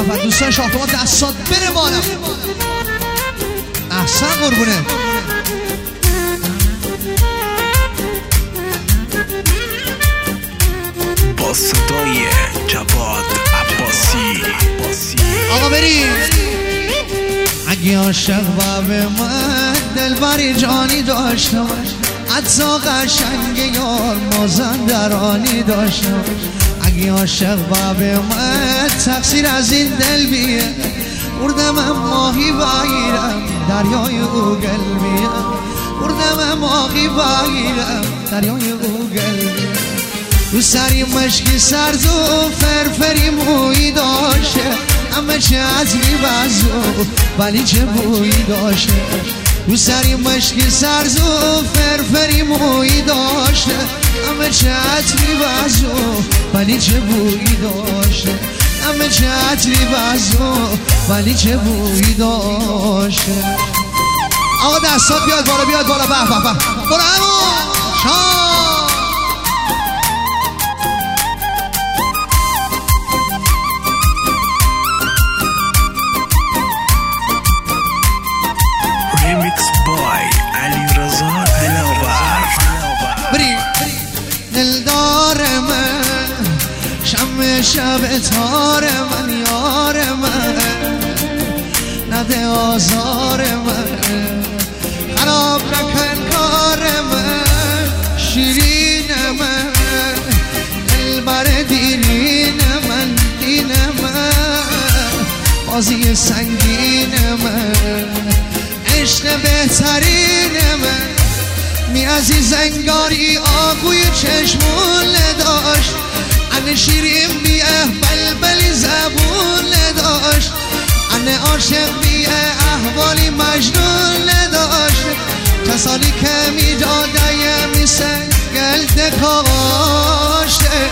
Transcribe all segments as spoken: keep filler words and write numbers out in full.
به به دوستان شاهتما دستات بره بالا. احسن قربونه. با صدای جواد عباسی. آقا بریم. اگه عاشق باب من دلبری جانی داشته باش، حتی قشنگ یار مازندرانی داشته باش. اگه عاشق باب من تقصیر از این دل بیه، برده من ماهی بگیرم دریای او قلبیم، برده من ماهی بگیرم دریای او قلبیم. رو سری مشکی سرز و فرفری موی داشته، همه چه از میبزو ولی چه بوی داشته. رو سری مشکی سرز و فرفری موی داشته، همه چه از میبزو ولی چه بوی داشته. همه چه از میبزو ولی چه بوی داشته. آقا دستات بیاد بالا بیاد بالا. به به به برو همون شام. Remix boy علی رضا دلاور. بری دلدار من، شم شب تار من، یار من نده آزار من، خراب نکن کار من، شیرین من دلبر دیرین من، دین من بازی سنگین من، عشق بهترین من. می عزیز انگاری آقوی چشمون داشت، انه شیرین بیه بلبلی زبون داشت، انه عاشق بیه احوالی مجنون داشت. کسانی که می داده می سنگل دکاشته.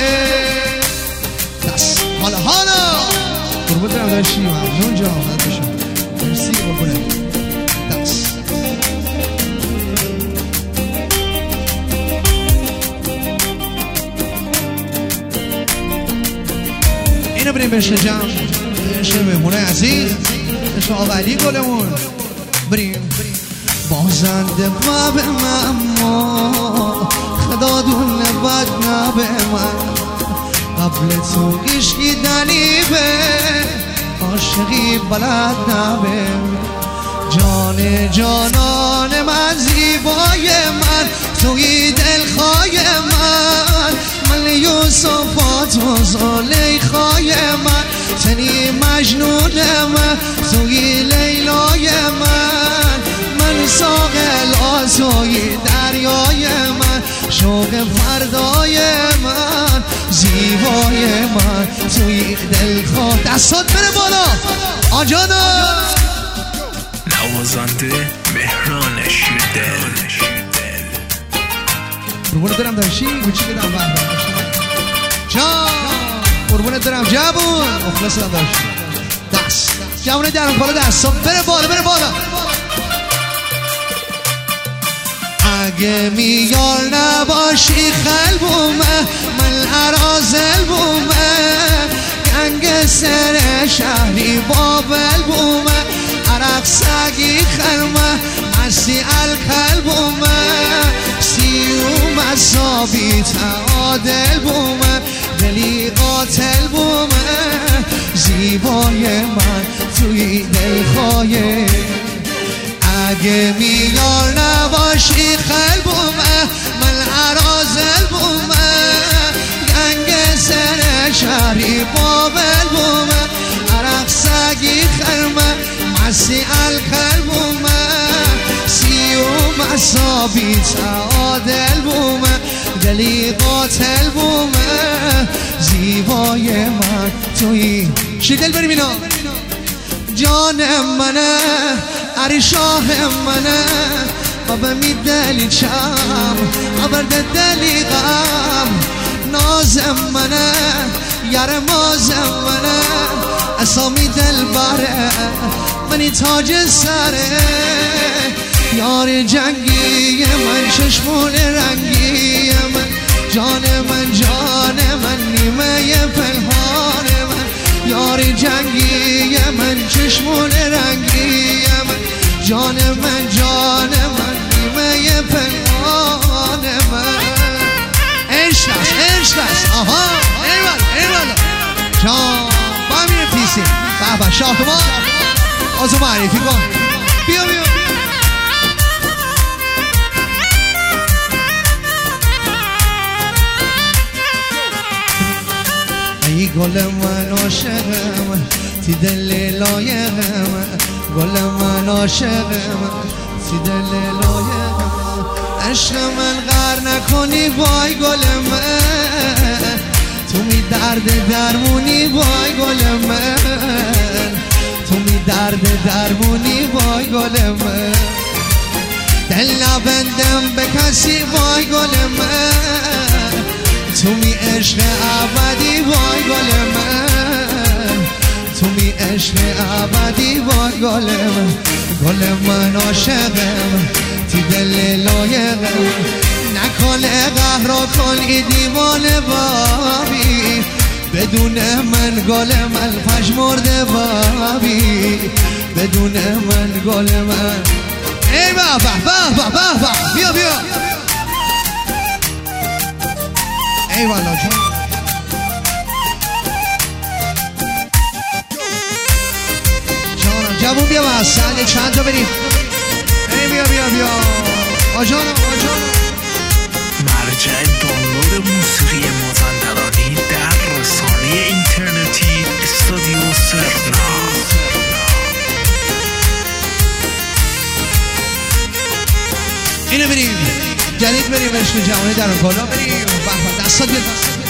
دست حالا حالا قربت رو داشتی مجنون جا آمد بشم. مرسی قربونه. دست اینو بریم بشه جمع بشه مهمونه عزیز بشه آقا علی گلمون. بریم بازنده ما به من ما خدا دونه بد نبه من، قبل تو عشقی دنیبه عاشقی بلد نبه. جان جانان من زیبای من توی دلخواه من، من یوسفات و زلیخای من، تنی مجنون من توی لیلای من، من ساقل آسوی دریای من، شوق فردای من، زیبای من توی دلخواه. دستات بره بالا آجانا. نوازنده مهران شیردل. قربونت دارم داشتی گوچی بدم بند داشتی جان. قربونت دارم جوون مخلص دارم داشتی. دست جوونه درم بالا. دستان بره بالا بره بالا. اگه میار نباشی خلبومه من عرازل بومه، گنگ سر شهری بابل بومه، عرق سگی خرمه مستی الکل بومه، سیوم اصابی تعادل بومه، دلی قاتل بومه، زیبای من توی دلخواه. اگه میار نباشی خلبومه من عرازل بومه، گنگ سر شهری بابل بومه، عرق سگی خرمه مسی الکل بومه، سیوم اصابی تعادل بومه، دلی قاتل بومه، زیبای من توی چی دل بریم اینا. جان منه عری شاه منه بابا می دلی چم عبرد دلی غم، نازم منه یار مازم منه اسامی دل باره منی تاج سره، یار جنگی من چشمون رنگی من، جان من جان من نیمه پنهان من، یاری جنگی من چشمون رنگی من جان من جان من نیمه پنهان من عشق است عشق است آها ایوال ایوال جان با همین پیسی بابا شاهمان آزو معرفی کن بیا بیا ای گل من عاشقم تی دل لایقم گل من عاشقم تی دل لایقم عشق من غر نکنی وای گل من تو می درد درمونی وای گل من تو می درد درمونی وای گل من دل نبندم به کسی وای گل من تو می عشق ابدی وای گل من تو می عشق ابدی وای گل من گل من عاشقم تی دل لایقم نکن قهر کن ای دیوانه بابی بدون من گل من پژمرده بابی بدون من گل من ای بابا بابا بابا بیا بیا ای والا جان جانم جوون بیا واسه چند تا بریم ای بیا بیا بیا آجانم آجانم مرجع دانلود موسیقی مازندرانی در رسانه اینترنتی استودیو سرنا. اینو بریم جدید بریم عشق جوانی در اون کلا بریم بحبا دستا بیاد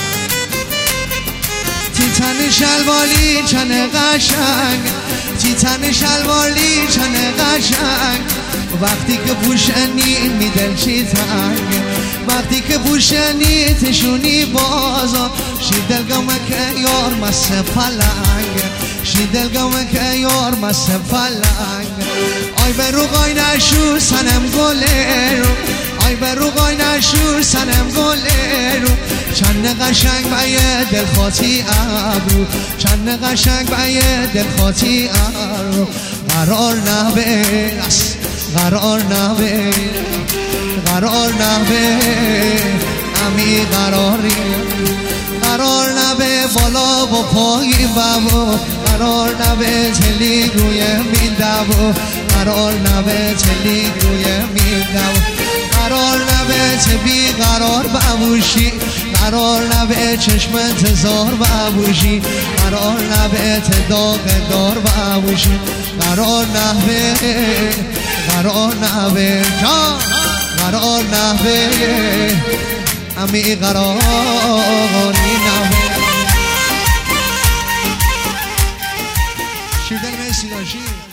تیتن شلوالی چنه قشنگ تیتن شلوالی چنه قشنگ وقتی که پوشنی می دل چی تنگ وقتی که پوشنی تشونی بازا شی دلگمه که یار مست پلنگ شی دلگمه که یار مست پلنگ آی برو قای نشور سنم گله رو آی برو قای نشور سنم گله رو چند قشنگ بایه دل خاطی ابرو چند قشنگ بایه دل خاطی ابرو قرار نبه قرار نبه قرار نبه امی قراری قرار نبه بالا و پایی بابو قرار نبه تلی روی میدبو قرار نبه تلی روی میدبو قرار نبه ته بی قرار بابوشی قرار نبه چشمت زار بابوشی قرار نبه ته داغ دار بابوشی قرار نبه قرار نبه جان قرار نبه امی قراری نبه شیردن مرسی داشی